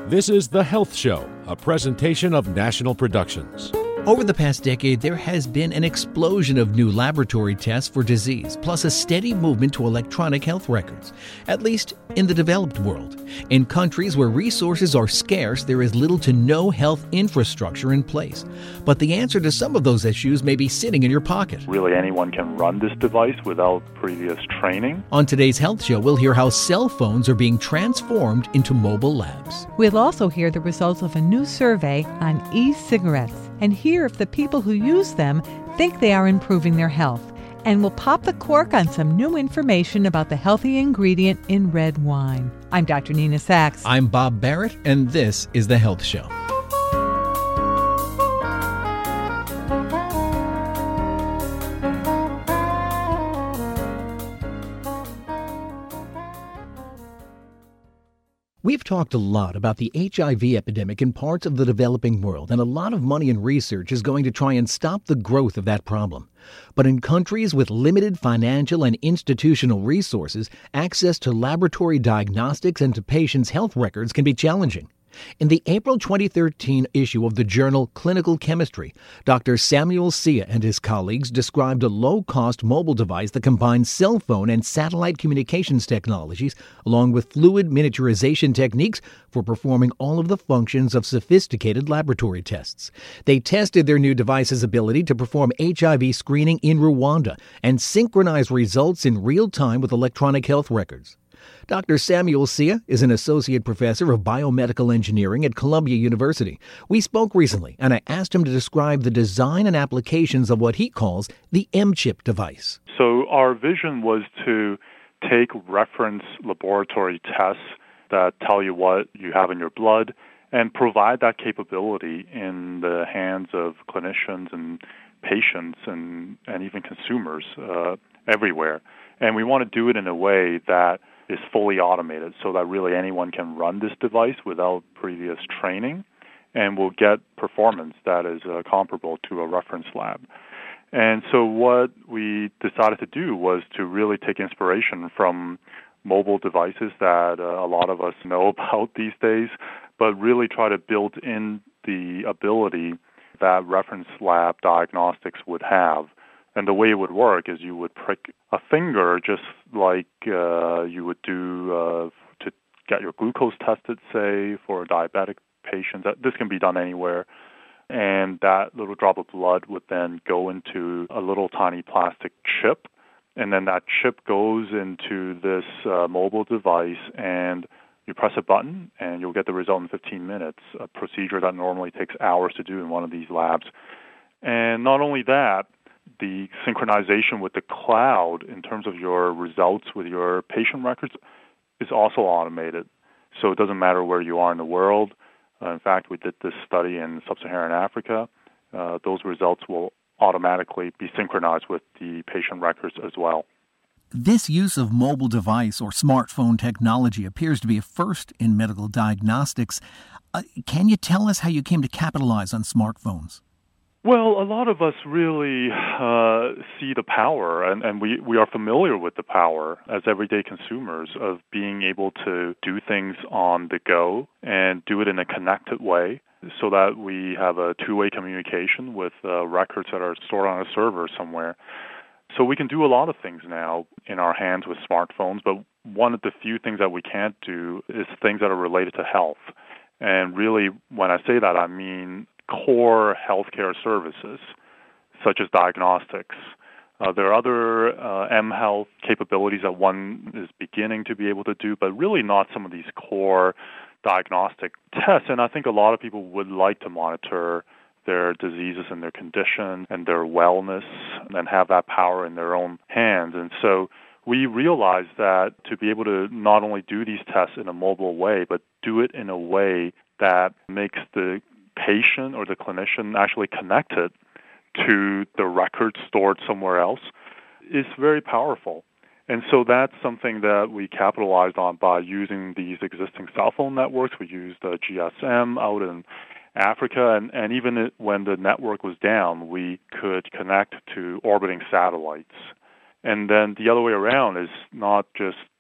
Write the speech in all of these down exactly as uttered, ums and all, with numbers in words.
This is The Health Show, a presentation of National Productions. Over the past decade, there has been an explosion of new laboratory tests for disease, plus a steady movement to electronic health records, at least in the developed world. In countries where resources are scarce, there is little to no health infrastructure in place. But the answer to some of those issues may be sitting in your pocket. Really, anyone can run this device without previous training. On today's Health Show, we'll hear how cell phones are being transformed into mobile labs. We'll also hear the results of a new survey on e-cigarettes and hear if the people who use them think they are improving their health. And we'll pop the cork on some new information about the healthy ingredient in red wine. I'm Doctor Nina Sachs. I'm Bob Barrett, and this is The Health Show. We've talked a lot about the H I V epidemic in parts of the developing world, and a lot of money and research is going to try and stop the growth of that problem. But in countries with limited financial and institutional resources, access to laboratory diagnostics and to patients' health records can be challenging. In the April twenty thirteen issue of the journal Clinical Chemistry, Doctor Samuel Sia and his colleagues described a low-cost mobile device that combines cell phone and satellite communications technologies along with fluid miniaturization techniques for performing all of the functions of sophisticated laboratory tests. They tested their new device's ability to perform H I V screening in Rwanda and synchronize results in real time with electronic health records. Doctor Samuel Sia is an associate professor of biomedical engineering at Columbia University. We spoke recently, and I asked him to describe the design and applications of what he calls the M-chip device. So our vision was to take reference laboratory tests that tell you what you have in your blood and provide that capability in the hands of clinicians and patients and, and even consumers uh, everywhere. And we want to do it in a way that is fully automated so that really anyone can run this device without previous training and will get performance that is uh, comparable to a reference lab. And so what we decided to do was to really take inspiration from mobile devices that uh, a lot of us know about these days, but really try to build in the ability that reference lab diagnostics would have. And the way it would work is you would prick a finger just like uh, you would do uh, to get your glucose tested, say, for a diabetic patient. This can be done anywhere. And that little drop of blood would then go into a little tiny plastic chip. And then that chip goes into this uh, mobile device, and you press a button, and you'll get the result in fifteen minutes, a procedure that normally takes hours to do in one of these labs. And not only that, the synchronization with the cloud in terms of your results with your patient records is also automated. So it doesn't matter where you are in the world. Uh, in fact, we did this study in sub-Saharan Africa. Uh, those results will automatically be synchronized with the patient records as well. This use of mobile device or smartphone technology appears to be a first in medical diagnostics. Uh, can you tell us how you came to capitalize on smartphones? Well, a lot of us really uh, see the power, and, and we, we are familiar with the power as everyday consumers of being able to do things on the go and do it in a connected way so that we have a two-way communication with uh, records that are stored on a server somewhere. So we can do a lot of things now in our hands with smartphones, but one of the few things that we can't do is things that are related to health. And really, when I say that, I mean core healthcare services, such as diagnostics. Uh, there are other uh, mHealth capabilities that one is beginning to be able to do, but really not some of these core diagnostic tests. And I think a lot of people would like to monitor their diseases and their condition and their wellness and have that power in their own hands. And so we realized that to be able to not only do these tests in a mobile way, but do it in a way that makes the patient or the clinician actually connected to the records stored somewhere else is very powerful. And so that's something that we capitalized on by using these existing cell phone networks. We used uh, G S M out in Africa, and, and even it, when the network was down, we could connect to orbiting satellites. And then the other way around is not just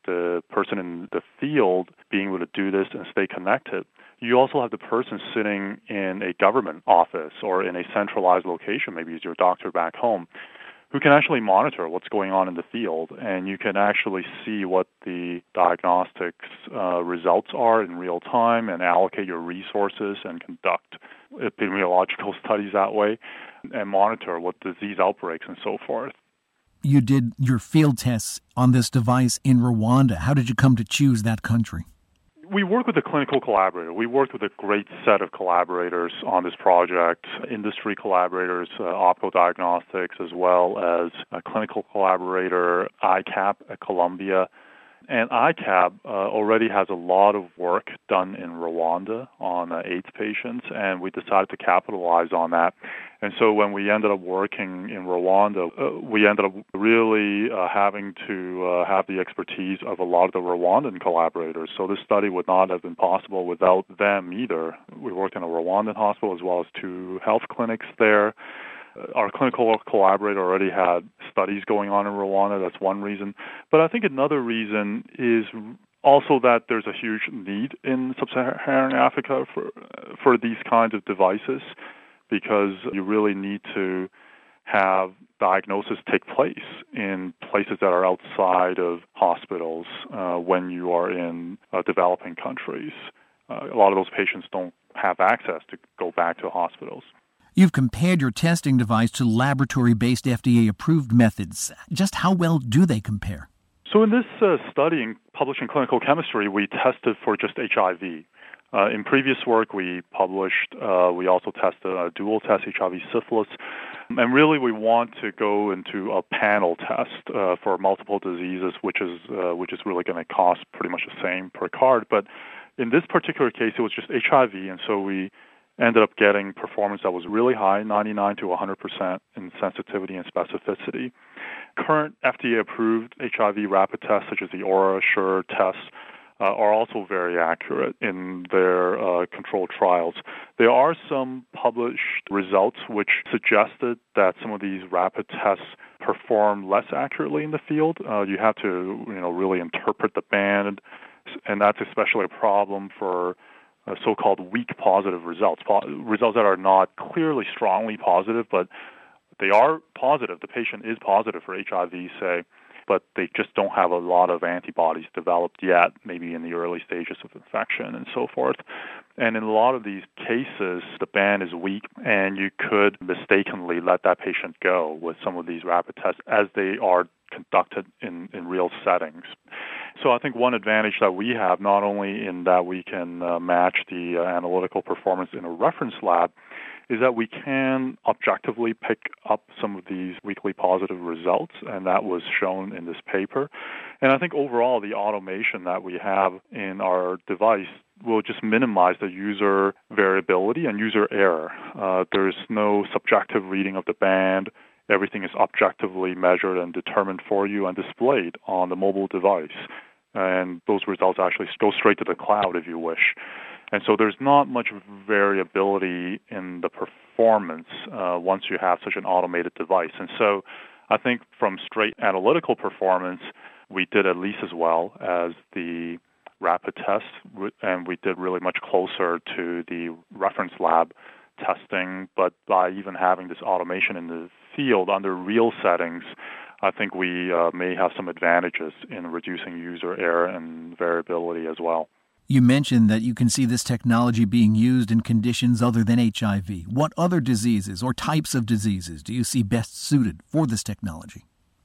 the person in the field being able to do this and stay connected, you also have the person sitting in a government office or in a centralized location, maybe it's your doctor back home, who can actually monitor what's going on in the field, and you can actually see what the diagnostics uh, results are in real time and allocate your resources and conduct epidemiological studies that way and monitor what disease outbreaks and so forth. You did your field tests on this device in Rwanda. How did you come to choose that country? We work with a clinical collaborator. We worked with a great set of collaborators on this project, industry collaborators, uh, Opco Diagnostics, as well as a clinical collaborator, I CAP at Columbia. And I CAP uh, already has a lot of work done in Rwanda on uh, AIDS patients, and we decided to capitalize on that. And so when we ended up working in Rwanda, uh, we ended up really uh, having to uh, have the expertise of a lot of the Rwandan collaborators. So this study would not have been possible without them either. We worked in a Rwandan hospital as well as two health clinics there. Our clinical collaborator already had studies going on in Rwanda. That's one reason. But I think another reason is also that there's a huge need in sub-Saharan Africa for for these kinds of devices, because you really need to have diagnosis take place in places that are outside of hospitals uh, when you are in uh, developing countries. Uh, a lot of those patients don't have access to go back to hospitals. You've compared your testing device to laboratory-based F D A-approved methods. Just how well do they compare? So in this uh, study published in Clinical Chemistry, we tested for just H I V. Uh, in previous work, we published, uh, we also tested a dual test, H I V syphilis. And really, we want to go into a panel test uh, for multiple diseases, which is uh, which is really going to cost pretty much the same per card. But in this particular case, it was just H I V, and so we ended up getting performance that was really high, ninety-nine to one hundred percent in sensitivity and specificity. Current F D A-approved H I V rapid tests, such as the OraSure tests, uh, are also very accurate in their uh, controlled trials. There are some published results which suggested that some of these rapid tests perform less accurately in the field. Uh, you have to, you know, really interpret the band, and that's especially a problem for Uh, so-called weak positive results, po- results that are not clearly strongly positive, but they are positive. The patient is positive for H I V, say, but they just don't have a lot of antibodies developed yet, maybe in the early stages of infection and so forth. And in a lot of these cases, the band is weak, and you could mistakenly let that patient go with some of these rapid tests as they are conducted in, in real settings. So I think one advantage that we have, not only in that we can uh, match the uh, analytical performance in a reference lab, is that we can objectively pick up some of these weakly positive results, and that was shown in this paper. And I think overall the automation that we have in our device will just minimize the user variability and user error. Uh, there's no subjective reading of the band. Everything is objectively measured and determined for you and displayed on the mobile device. And those results actually go straight to the cloud if you wish. And so there's not much variability in the performance uh, once you have such an automated device. And so I think from straight analytical performance, we did at least as well as the rapid test, and we did really much closer to the reference lab testing. But by even having this automation in the field under real settings, I think we uh, may have some advantages in reducing user error and variability as well. You mentioned that you can see this technology being used in conditions other than H I V. What other diseases or types of diseases do you see best suited for this technology?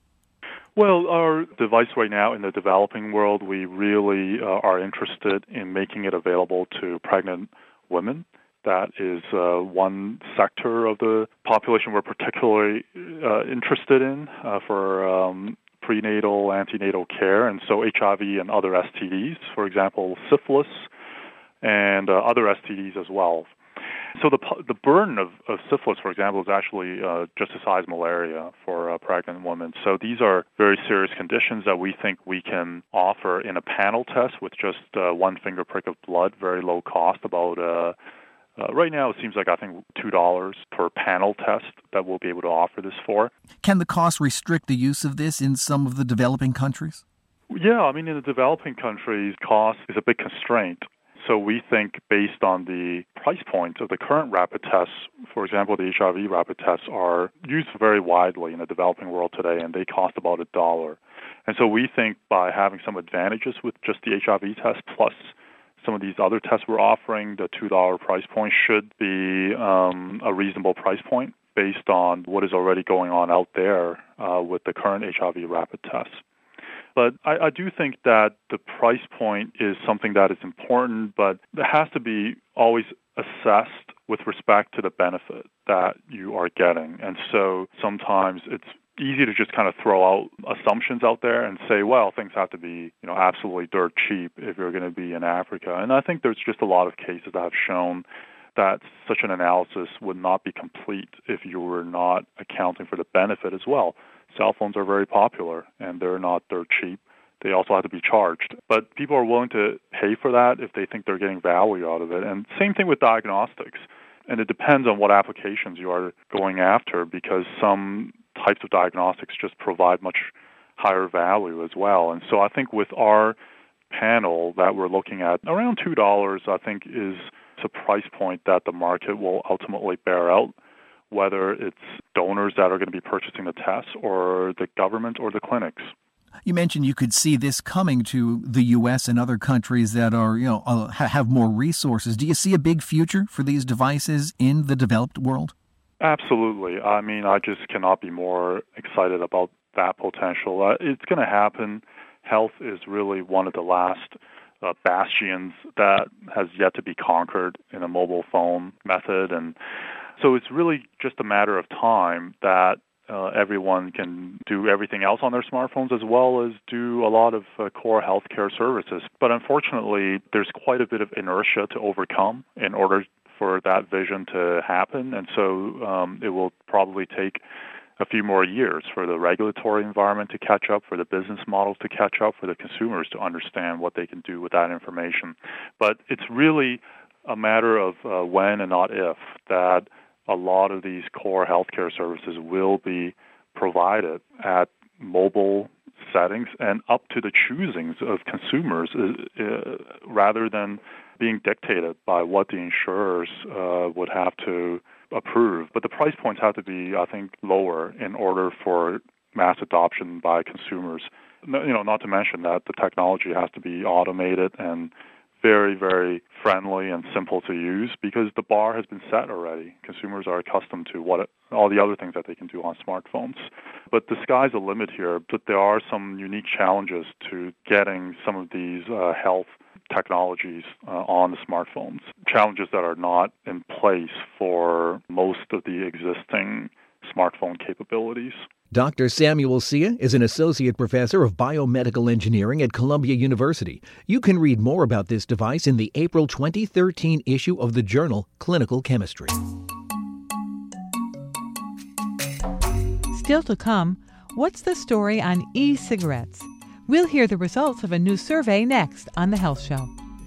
Well, our device right now in the developing world, we really uh, are interested in making it available to pregnant women. That is uh, one sector of the population we're particularly uh, interested in uh, for um, prenatal, antenatal care, and so H I V and other S T Ds, for example, syphilis, and uh, other S T Ds as well. So the the burden of, of syphilis, for example, is actually uh, just as high as malaria for uh, pregnant women. So these are very serious conditions that we think we can offer in a panel test with just uh, one finger prick of blood, very low cost, about uh, Uh, right now, it seems like, I think, two dollars per panel test that we'll be able to offer this for. Can the cost restrict the use of this in some of the developing countries? Yeah, I mean, in the developing countries, cost is a big constraint. So we think based on the price point of the current rapid tests, for example, the H I V rapid tests are used very widely in the developing world today, and they cost about a dollar. And so we think by having some advantages with just the H I V test plus some of these other tests we're offering, the two dollars price point should be um, a reasonable price point based on what is already going on out there uh, with the current H I V rapid tests. But I, I do think that the price point is something that is important, but it has to be always assessed with respect to the benefit that you are getting. And so sometimes it's easy to just kind of throw out assumptions out there and say, well, things have to be, you know, absolutely dirt cheap if you're going to be in Africa. And I think there's just a lot of cases that have shown that such an analysis would not be complete if you were not accounting for the benefit as well. Cell phones are very popular, and they're not dirt cheap. They also have to be charged. But people are willing to pay for that if they think they're getting value out of it. And same thing with diagnostics. And it depends on what applications you are going after, because some types of diagnostics just provide much higher value as well. And so I think with our panel that we're looking at, around two dollars, I think, is a price point that the market will ultimately bear out, whether it's donors that are going to be purchasing the tests or the government or the clinics. You mentioned you could see this coming to the U S and other countries that are, you know, uh, have more resources. Do you see a big future for these devices in the developed world? Absolutely. I mean, I just cannot be more excited about that potential. Uh, it's going to happen. Health is really one of the last uh, bastions that has yet to be conquered in a mobile phone method. And so it's really just a matter of time that uh, everyone can do everything else on their smartphones as well as do a lot of uh, core healthcare services. But unfortunately, there's quite a bit of inertia to overcome in order for that vision to happen. And so um, it will probably take a few more years for the regulatory environment to catch up, for the business models to catch up, for the consumers to understand what they can do with that information. But it's really a matter of uh, when and not if that a lot of these core healthcare services will be provided at mobile settings and up to the choosings of consumers uh, uh, rather than being dictated by what the insurers uh, would have to approve. But the price points have to be, I think, lower in order for mass adoption by consumers. You know, not to mention that the technology has to be automated and very, very friendly and simple to use because the bar has been set already. Consumers are accustomed to what it, all the other things that they can do on smartphones. But the sky's the limit here. But there are some unique challenges to getting some of these uh, health technologies uh, on the smartphones, challenges that are not in place for most of the existing smartphone capabilities. Doctor Samuel Sia is an associate professor of biomedical engineering at Columbia University. You can read more about this device in the April twenty thirteen issue of the journal Clinical Chemistry. Still to come, what's the story on e-cigarettes? We'll hear the results of a new survey next on The Health Show.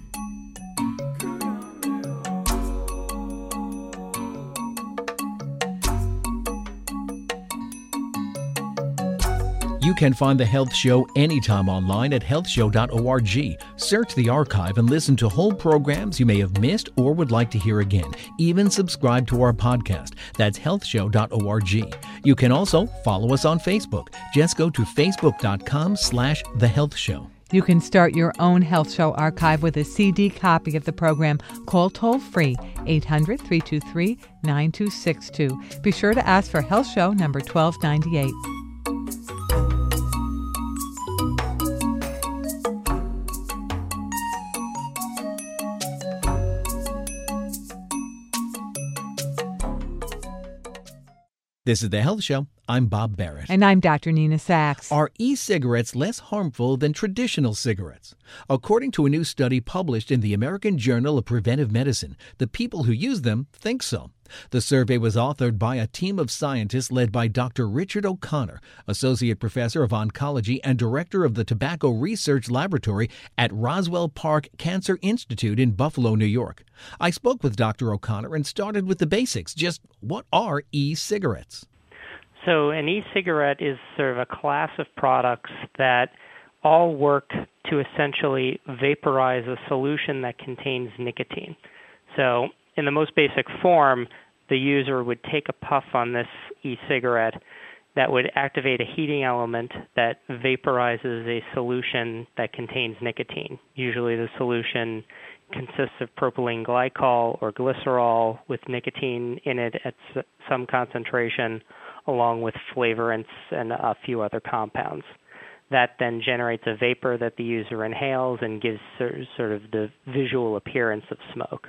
You can find The Health Show anytime online at health show dot org. Search the archive and listen to whole programs you may have missed or would like to hear again. Even subscribe to our podcast. That's health show dot org. You can also follow us on Facebook. Just go to facebook dot com slash The Health Show. You can start your own Health Show archive with a C D copy of the program. Call toll-free eight hundred, three two three, nine two six two. Be sure to ask for Health Show number twelve ninety-eight. This is The Health Show. I'm Bob Barrett. And I'm Doctor Nina Sachs. Are e-cigarettes less harmful than traditional cigarettes? According to a new study published in the American Journal of Preventive Medicine, the people who use them think so. The survey was authored by a team of scientists led by Doctor Richard O'Connor, Associate Professor of Oncology and Director of the Tobacco Research Laboratory at Roswell Park Cancer Institute in Buffalo, New York. I spoke with Doctor O'Connor and started with the basics. Just what are e-cigarettes? So an e-cigarette is sort of a class of products that all work to essentially vaporize a solution that contains nicotine. So in the most basic form, the user would take a puff on this e-cigarette that would activate a heating element that vaporizes a solution that contains nicotine. Usually the solution consists of propylene glycol or glycerol with nicotine in it at some concentration, along with flavorants and a few other compounds. That then generates a vapor that the user inhales and gives sort of the visual appearance of smoke.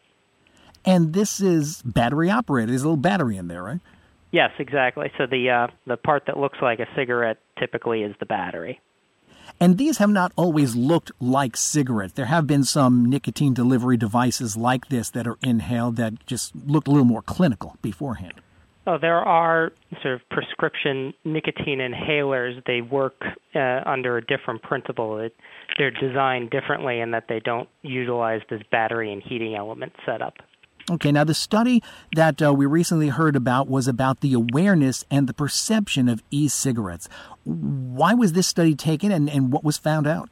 And this is battery operated. There's a little battery in there, right? Yes, exactly. So the uh, the part that looks like a cigarette typically is the battery. And these have not always looked like cigarettes. There have been some nicotine delivery devices like this that are inhaled that just looked a little more clinical beforehand. Oh, there are sort of prescription nicotine inhalers. They work uh, under a different principle. It, they're designed differently in that they don't utilize this battery and heating element setup. Okay, now the study that uh, we recently heard about was about the awareness and the perception of e-cigarettes. Why was this study taken, and, and what was found out?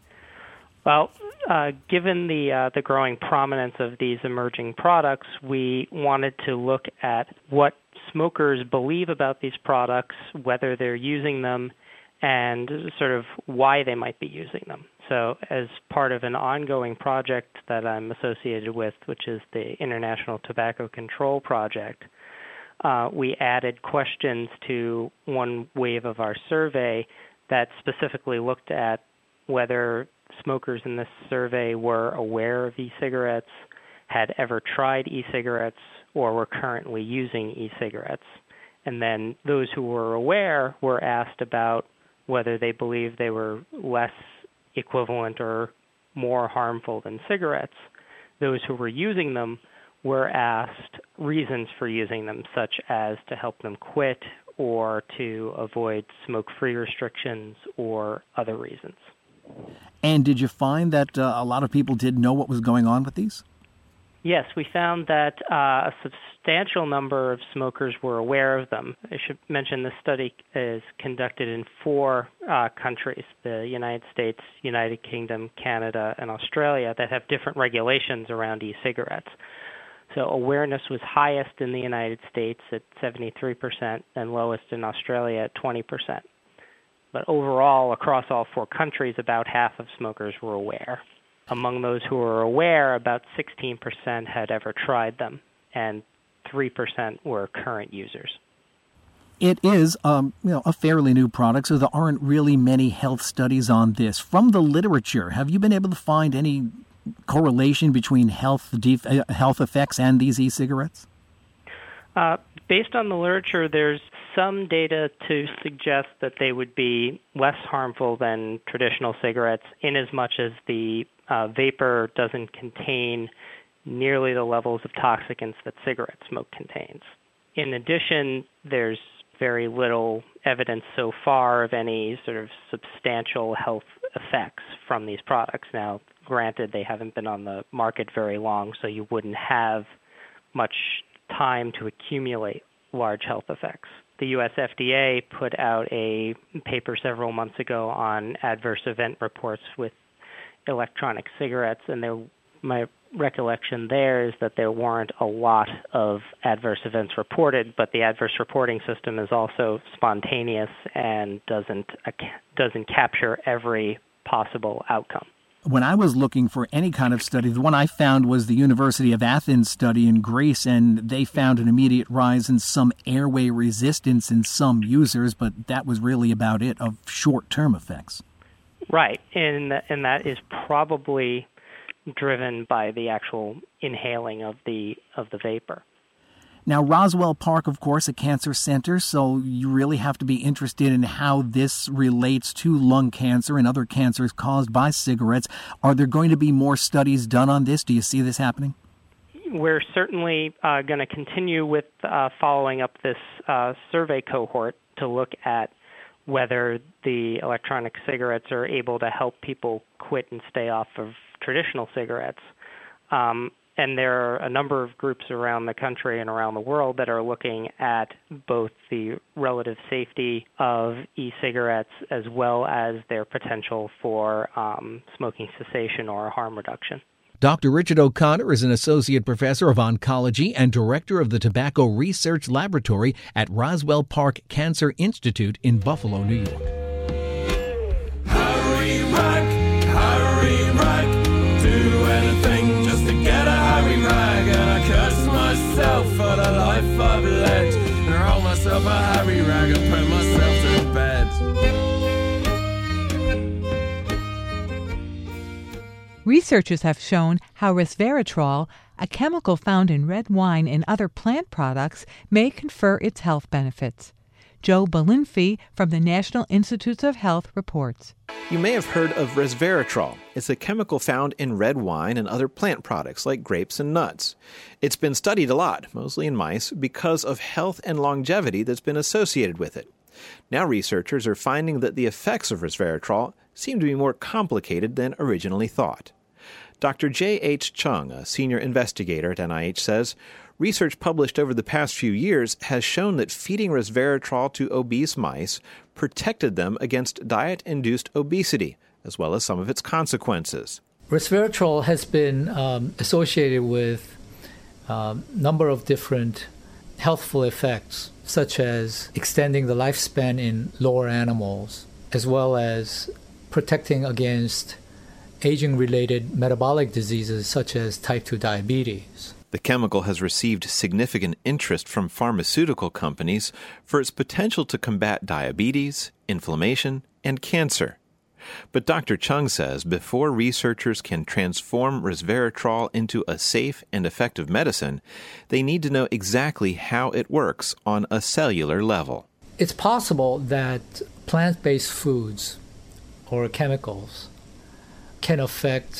Well, uh, given the uh, the growing prominence of these emerging products, we wanted to look at what smokers believe about these products, whether they're using them, and sort of why they might be using them. So as part of an ongoing project that I'm associated with, which is the International Tobacco Control Project, uh, we added questions to one wave of our survey that specifically looked at whether smokers in this survey were aware of e-cigarettes, had ever tried e-cigarettes, or were currently using e-cigarettes. And then those who were aware were asked about whether they believed they were less equivalent or more harmful than cigarettes. Those who were using them were asked reasons for using them, such as to help them quit or to avoid smoke-free restrictions or other reasons. And did you find that uh, a lot of people did know what was going on with these? Yes, we found that uh, a substantial number of smokers were aware of them. I should mention this study is conducted in four uh, countries, the United States, United Kingdom, Canada, and Australia, that have different regulations around e-cigarettes. So awareness was highest in the United States at seventy-three percent and lowest in Australia at twenty percent. But overall, across all four countries, about half of smokers were aware. Among those who were aware, about sixteen percent had ever tried them, and three percent were current users. It is um, you know, a fairly new product, so there aren't really many health studies on this. From the literature, have you been able to find any correlation between health def- health effects and these e-cigarettes? Uh, based on the literature, there's some data to suggest that they would be less harmful than traditional cigarettes, in as much as the uh, vapor doesn't contain nearly the levels of toxicants that cigarette smoke contains. In addition, there's very little evidence so far of any sort of substantial health effects from these products. Now, granted, they haven't been on the market very long, so you wouldn't have much time to accumulate large health effects. The U S F D A put out a paper several months ago on adverse event reports with electronic cigarettes, and there, my recollection there is that there weren't a lot of adverse events reported, but the adverse reporting system is also spontaneous and doesn't doesn't capture every possible outcome. When I was looking for any kind of study, the one I found was the University of Athens study in Greece, and they found an immediate rise in some airway resistance in some users, but that was really about it, of short-term effects. Right, and, and that is probably driven by the actual inhaling of the of the vapor. Now, Roswell Park, of course, a cancer center, so you really have to be interested in how this relates to lung cancer and other cancers caused by cigarettes. Are there going to be more studies done on this? Do you see this happening? We're certainly uh, going to continue with uh, following up this uh, survey cohort to look at whether the electronic cigarettes are able to help people quit and stay off of traditional cigarettes. Um, And there are a number of groups around the country and around the world that are looking at both the relative safety of e-cigarettes as well as their potential for um, smoking cessation or harm reduction. Doctor Richard O'Connor is an associate professor of oncology and director of the Tobacco Research Laboratory at Roswell Park Cancer Institute in Buffalo, New York. Hurry, rock, hurry, rock, do anything just to get a hurry rag, and I curse myself for the life I've led, and roll myself a hurry rag and put myself to bed. Researchers have shown how resveratrol, a chemical found in red wine and other plant products, may confer its health benefits. Joe Belinfy from the National Institutes of Health reports. You may have heard of resveratrol. It's a chemical found in red wine and other plant products like grapes and nuts. It's been studied a lot, mostly in mice, because of health and longevity that's been associated with it. Now researchers are finding that the effects of resveratrol seem to be more complicated than originally thought. Doctor J H Chung, a senior investigator at N I H, says research published over the past few years has shown that feeding resveratrol to obese mice protected them against diet-induced obesity, as well as some of its consequences. Resveratrol has been um, associated with a um, number of different healthful effects, such as extending the lifespan in lower animals, as well as protecting against aging-related metabolic diseases such as type two diabetes. The chemical has received significant interest from pharmaceutical companies for its potential to combat diabetes, inflammation, and cancer. But Doctor Chung says before researchers can transform resveratrol into a safe and effective medicine, they need to know exactly how it works on a cellular level. It's possible that plant-based foods or chemicals can affect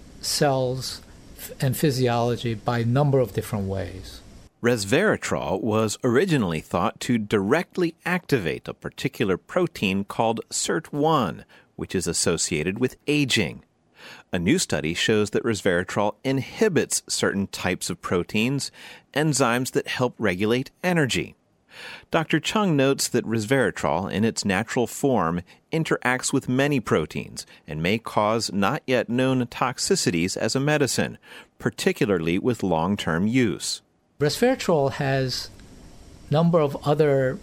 cells and physiology by a number of different ways. Resveratrol was originally thought to directly activate a particular protein called S I R T one, which is associated with aging. A new study shows that resveratrol inhibits certain types of proteins, enzymes that help regulate energy. Doctor Chung notes that resveratrol, in its natural form, interacts with many proteins and may cause not yet known toxicities as a medicine, particularly with long-term use. Resveratrol has a number of other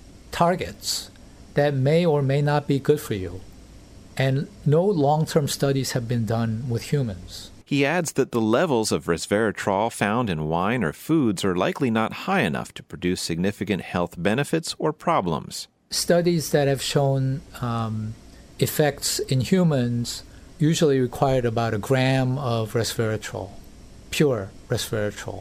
targets that may or may not be good for you, and no long-term studies have been done with humans. He adds that the levels of resveratrol found in wine or foods are likely not high enough to produce significant health benefits or problems. Studies that have shown um, effects in humans usually required about a gram of resveratrol, pure resveratrol.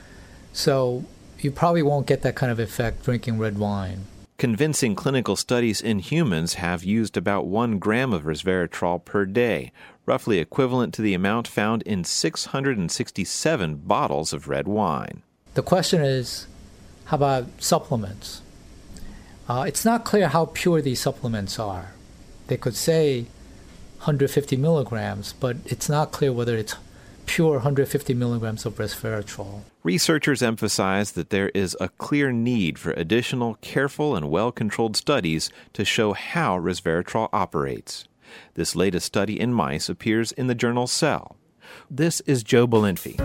So you probably won't get that kind of effect drinking red wine. Convincing clinical studies in humans have used about one gram of resveratrol per day, roughly equivalent to the amount found in six hundred sixty-seven bottles of red wine. The question is, how about supplements? Uh, it's not clear how pure these supplements are. They could say one hundred fifty milligrams, but it's not clear whether it's pure one hundred fifty milligrams of resveratrol. Researchers emphasize that there is a clear need for additional careful and well-controlled studies to show how resveratrol operates. This latest study in mice appears in the journal Cell. This is Joe Belinfy.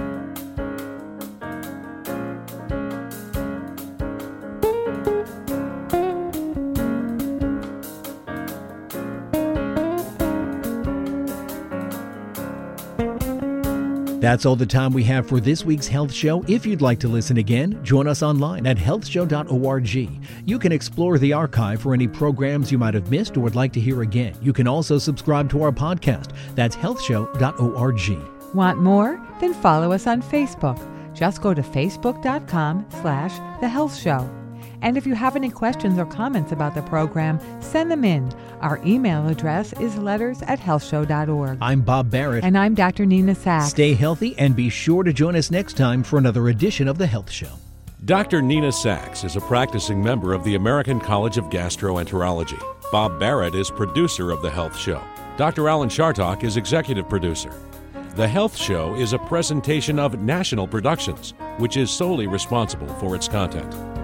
That's all the time we have for this week's Health Show. If you'd like to listen again, join us online at health show dot org. You can explore the archive for any programs you might have missed or would like to hear again. You can also subscribe to our podcast. That's health show dot org. Want more? Then follow us on Facebook. Just go to facebook dot com slash The Health Show. And if you have any questions or comments about the program, send them in. Our email address is letters at health show dot org. I'm Bob Barrett. And I'm Doctor Nina Sachs. Stay healthy and be sure to join us next time for another edition of The Health Show. Doctor Nina Sachs is a practicing member of the American College of Gastroenterology. Bob Barrett is producer of The Health Show. Doctor Alan Chartock is executive producer. The Health Show is a presentation of National Productions, which is solely responsible for its content.